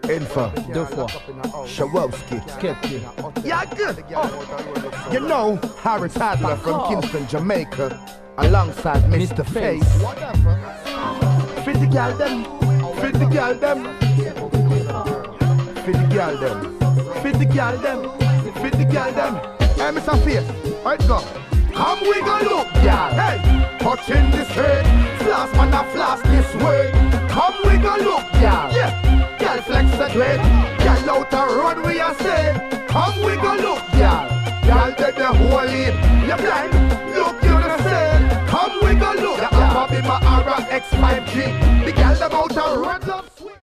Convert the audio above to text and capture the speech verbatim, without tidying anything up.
Info. Deux fois. Shawowski. Skepti. Yeah, good. Oh. You know, Harris Adler from Kingston, Jamaica, alongside Mister Face. Fit the gal them. Fit the gal them. Fit the gal them. Fit the gal them. Fit the gal them. Hey, Mister Face. Alright, go. Come we go look, gal. Hey, touching this head. Floss man a floss this way. Come we go look, gal. Yeah, gal flex the dread. Gal out a road we a say. Come we go look, gal. Gal dead the whole heap. You blind? Look you the same. Come we go look. The Alpha be my Aura X five G. The gal them out a road love.